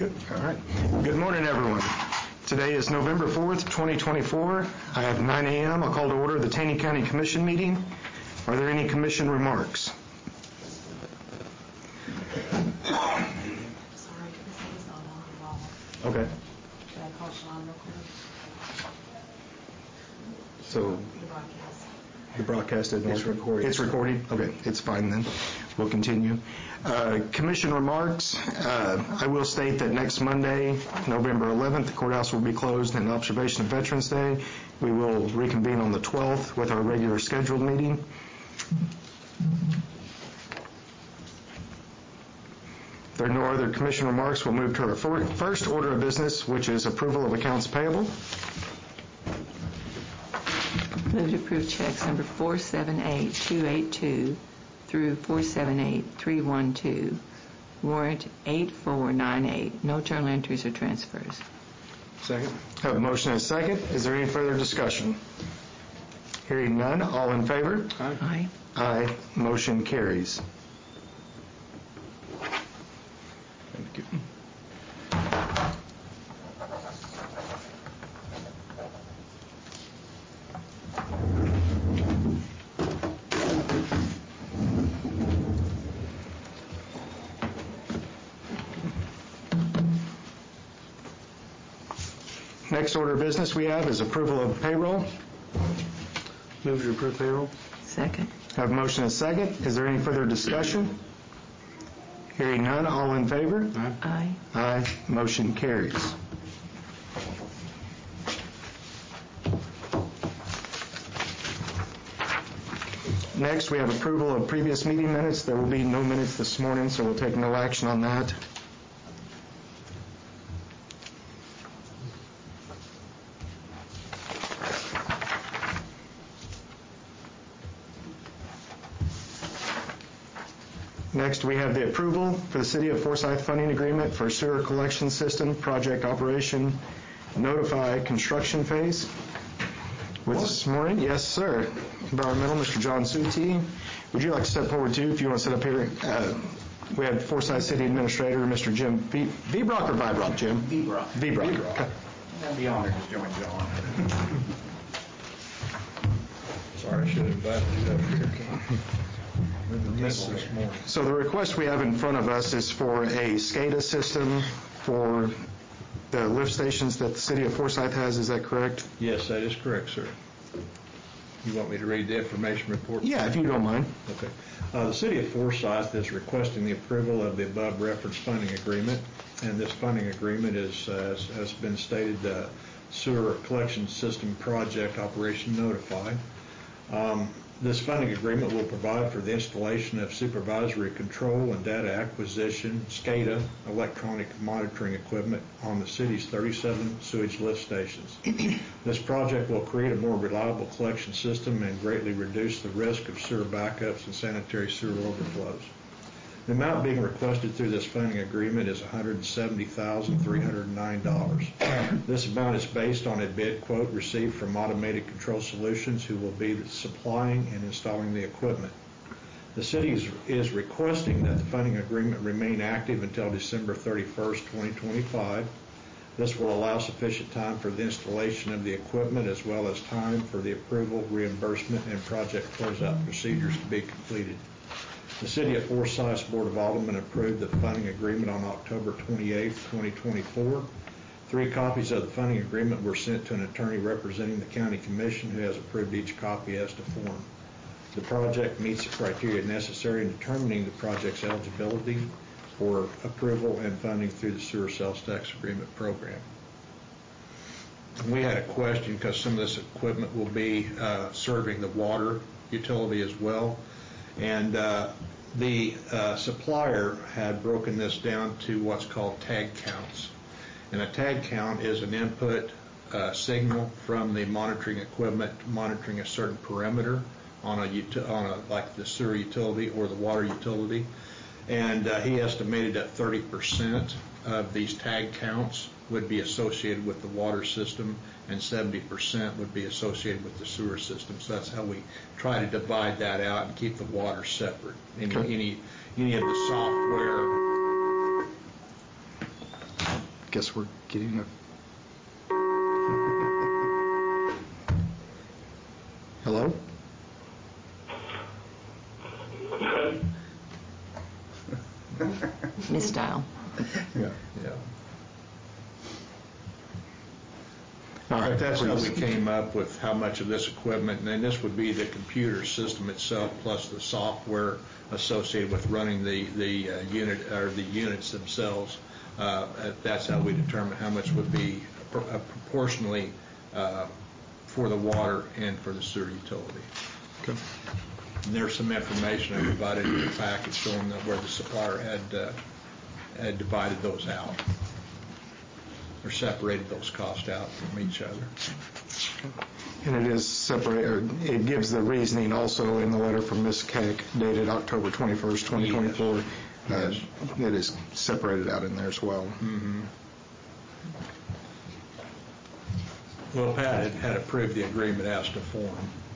Good. All right. Good morning, everyone. Today is November 4th, 2024. I have 9 a.m. I'll call to order the Taney County Commission meeting. Are there any commission remarks? Sorry, this is not on the wall. Okay. Should I call Sean real quick? So The broadcast. the broadcast is recorded. It's recorded? Okay, it's fine then. We'll continue. Commission remarks. I will state that next Monday, November 11th, the courthouse will be closed in observation of Veterans Day. We will reconvene on the 12th with our regular scheduled meeting. If there are no other commission remarks, we'll move to our first order of business, which is approval of accounts payable. Move to approve checks number 478282 through 478312, warrant 8498. No journal entries or transfers. Second. Have a motion and a second. Is there any further discussion? Hearing none, all in favor? Aye. Aye. Motion carries. Thank you. Next order of business we have is approval of payroll. Move to approve payroll. Second. Have a motion and a second. Is there any further discussion? Hearing none, all in favor? Aye. Aye. Motion carries. Next, we have approval of previous meeting minutes. There will be no minutes this morning, so we'll take no action on that. Next, we have the approval for the City of Forsyth funding agreement for sewer collection system project operation notify construction phase. With us this morning, yes, sir. Environmental, Mr. John Suti. Would you like to step forward too, if you want to sit up here? We have Forsyth City Administrator, Mr. Jim Vibrock or Vibrock, Jim? Vibrock. Vibrock. Okay. I'd be honored to join John. Sorry, I should have invited you up here. Missed this morning. So the request we have in front of us is for a SCADA system for the lift stations that the City of Forsyth has. Is that correct? Yes, that is correct, sir. You want me to read the information report? Yeah, if you don't mind. Okay. The City of Forsyth is requesting the approval of the above referenced funding agreement, and this funding agreement is, has been stated, the Sewer Collection System Project Operation Notify. This funding agreement will provide for the installation of supervisory control and data acquisition, SCADA, electronic monitoring equipment on the city's 37 sewage lift stations. This project will create a more reliable collection system and greatly reduce the risk of sewer backups and sanitary sewer overflows. The amount being requested through this funding agreement is $170,309. This amount is based on a bid quote received from Automated Control Solutions, who will be supplying and installing the equipment. The city is requesting that the funding agreement remain active until December 31st, 2025. This will allow sufficient time for the installation of the equipment, as well as time for the approval, reimbursement, and project closeout procedures to be completed. The City of Forsyth's Board of Aldermen approved the funding agreement on October 28, 2024. 3 copies of the funding agreement were sent to an attorney representing the County Commission, who has approved each copy as to form. The project meets the criteria necessary in determining the project's eligibility for approval and funding through the Sewer Sales Tax Agreement Program. We had a question because some of this equipment will be serving the water utility as well. And the supplier had broken this down to what's called tag counts. And a tag count is an input signal from the monitoring equipment monitoring a certain perimeter on a like the sewer utility or the water utility. And he estimated that 30% of these tag counts would be associated with the water system and 70% would be associated with the sewer system. So that's how we try to divide that out and keep the water separate. Any of the software guess we're getting a... Hello? Misdial. Yeah. All right, But that's how we please. came up with how much of this equipment, and then this would be the computer system itself plus the software associated with running the unit or the units themselves. That's how we determine how much would be proportionally for the water and for the sewer utility. Okay. And there's some information I provided in the package showing that where the supplier had divided those out or separated those costs out from each other. And it is separate, or it gives the reasoning also in the letter from Ms. Keck dated October 21st, 2024. Yes. It is separated out in there as well. Mm-hmm. Well, Pat had approved the agreement as to form.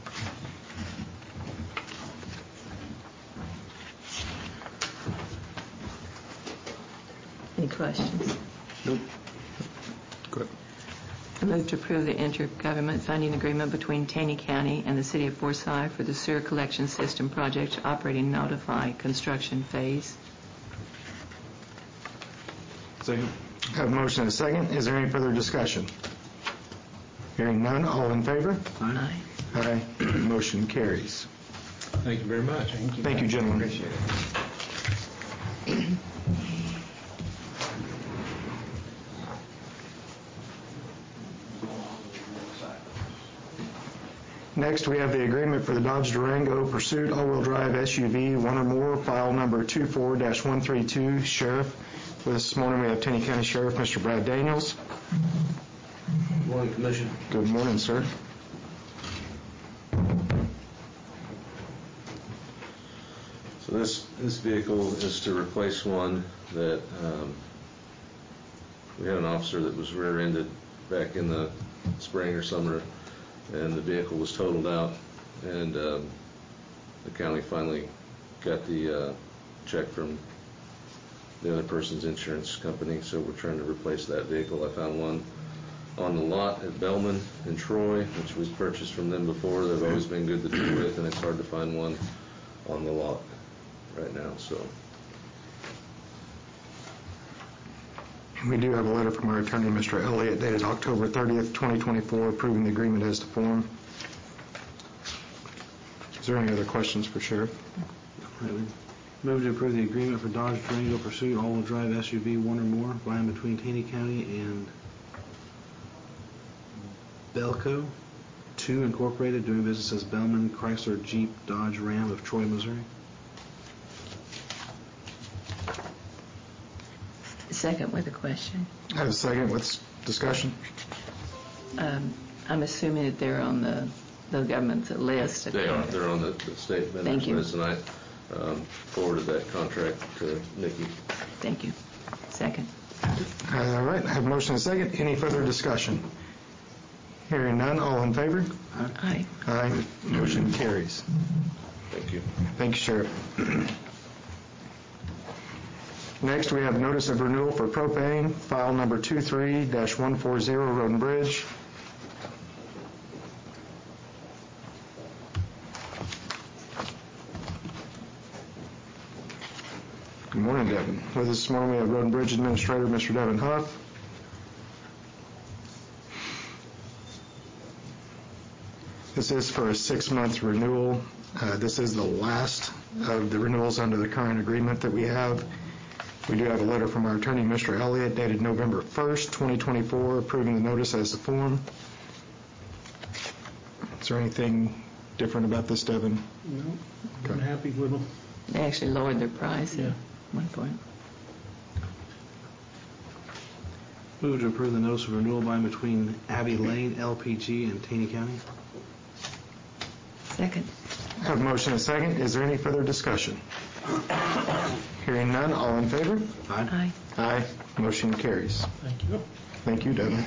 Any questions? Nope. Good. I move to approve the intergovernment funding agreement between Taney County and the City of Forsyth for the sewer collection system project operating notify construction phase. Second. Have a motion and a second. Is there any further discussion? Hearing none, all in favor? Aye. Aye. Motion carries. Thank you very much. Thank you, gentlemen. Appreciate it. Next, we have the agreement for the Dodge Durango Pursuit all-wheel drive SUV, one or more, file number 24-132, Sheriff. With us this morning, we have Taney County Sheriff, Mr. Brad Daniels. Good morning, Commission. Good morning, sir. So this vehicle is to replace one that we had an officer that was rear-ended back in the spring or summer, and the vehicle was totaled out, and the county finally got the check from the other person's insurance company, so we're trying to replace that vehicle. I found one on the lot at Bellman in Troy, which was purchased from them before. They've always been good to deal with, and it's hard to find one on the lot right now, so. And we do have a letter from our attorney, Mr. Elliott, dated October 30th, 2024, approving the agreement as to form. Is there any other questions for Sheriff? Move to approve the agreement for Dodge Durango Pursuit all-wheel drive SUV, one or more, by and between Taney County and Belco 2 Incorporated, doing business as Bellman Chrysler Jeep Dodge Ram of Troy, Missouri. Second with a question. I have a second with discussion. I'm assuming that they're on the government's list. They are. They're on the state Thank vendors you. list, and I forwarded that contract to Nikki. Thank you. Second. All right, I have a motion and a second. Any further discussion? Hearing none, all in favor? Aye. Aye. Motion carries. Thank you. Thank you, Sheriff. Next, we have notice of renewal for propane, file number 23-140, Road and Bridge. Good morning, Devin. With us this morning, we have Road and Bridge Administrator, Mr. Devin Huff. This is for a 6-month renewal. This is the last of the renewals under the current agreement that we have. We do have a letter from our attorney, Mr. Elliott, dated November 1st, 2024, approving the notice as to form. Is there anything different about this, Devin? No, Okay. I'm happy with them. They actually lowered their price Yeah. at one point. Move to approve the notice of renewal by and between Abbey Lane LPG and Taney County. Second. I have a motion and a second. Is there any further discussion? Hearing none, all in favor? Aye. Aye. Motion carries. Thank you. Thank you, Devin.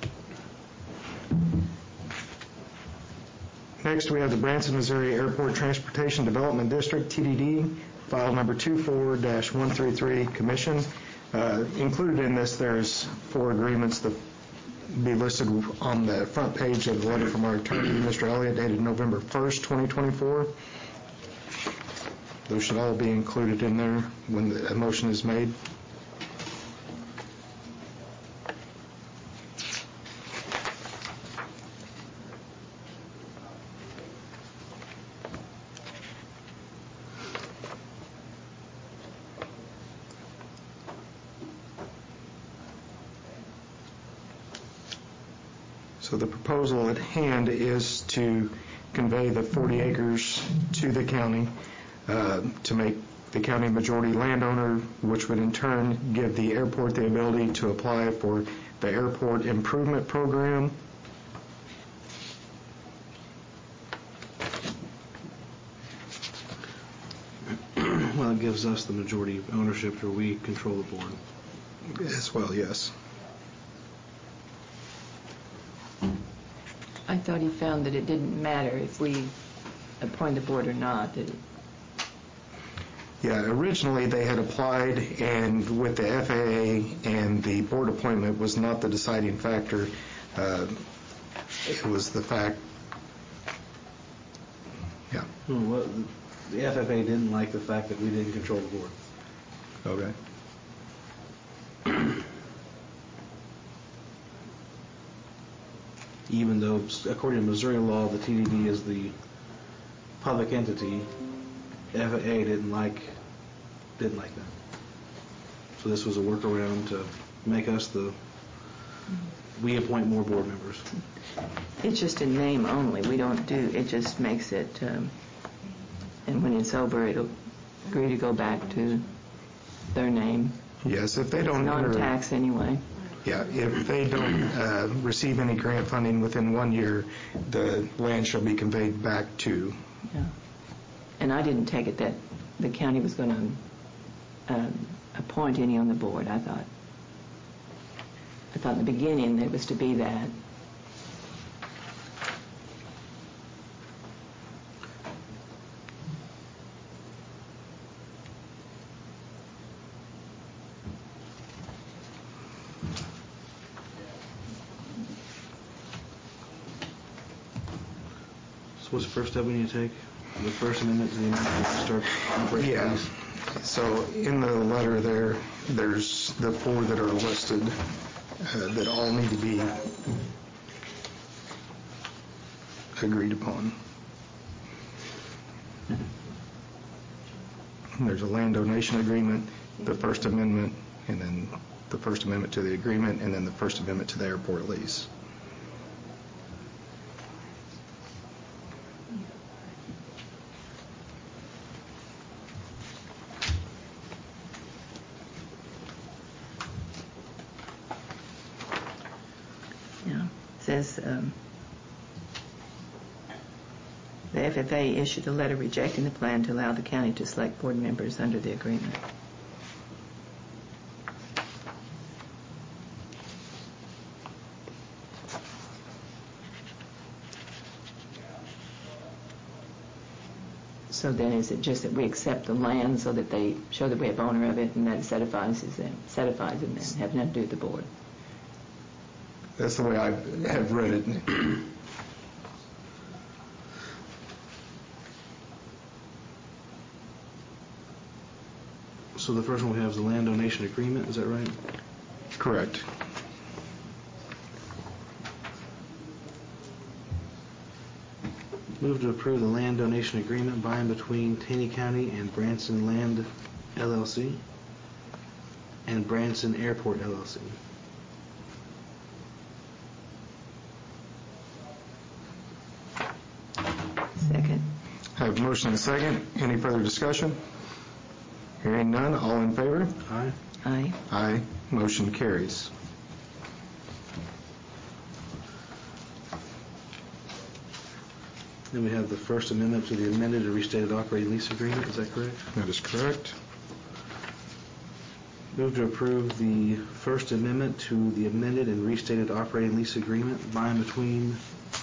Next, we have the Branson, Missouri Airport Transportation Development District, TDD, file number 24-133, Commission. Included in this, there's 4 agreements that be listed on the front page of the letter from our attorney, Mr. Elliott, dated November 1st, 2024. Those should all be included in there when the motion is made. So the proposal at hand is to convey the 40 acres to the county to make the county majority landowner, which would in turn give the airport the ability to apply for the airport improvement program. Well, it gives us the majority ownership, or we control the board. As well, yes. I thought he found that it didn't matter if we appoint the board or not. That it, Yeah, originally they had applied, and with the FAA and the board appointment was not the deciding factor. It was the fact, yeah. Well, the FFA didn't like the fact that we didn't control the board. Okay. Even though, according to Missouri law, the TDD is the public entity, FAA didn't like that. So this was a workaround to make us we appoint more board members. it's just in name only. We don't do, it just makes it, and when it's over, it'll agree to go back to their name. Yes, if they It's don't enter, non-tax anyway. yeah, if they don't receive any grant funding within 1 year, the land shall be conveyed back to. Yeah. And I didn't take it that the county was going to appoint any on the board. I thought in the beginning it was to be that. So what's the first step we need to take? The first amendment to the amendment to start operating. Yeah. So in the letter there's the 4 that are listed that all need to be agreed upon. There's a land donation agreement, the First Amendment, and then the First Amendment to the agreement, and then the First Amendment to the airport lease. Yeah. It says the FFA issued a letter rejecting the plan to allow the county to select board members under the agreement. So then is it just that we accept the land so that they show that we have owner of it and that certifies it then, have nothing to do with the board? That's the way I have read it. So the first one we have is the land donation agreement, is that right? Correct. Move to approve the land donation agreement by and between Taney County and Branson Land LLC and Branson Airport LLC. Second. I have a motion and a second. Any further discussion? Hearing none, all in favor? Aye. Aye. Aye. Motion carries. Then we have the First Amendment to the amended and restated operating lease agreement, is that correct? That is correct. Move to approve the First Amendment to the amended and restated operating lease agreement by and between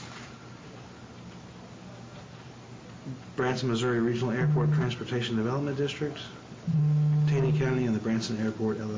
Branson, Missouri Regional Airport Transportation Development District, Taney County, and the Branson Airport LLC.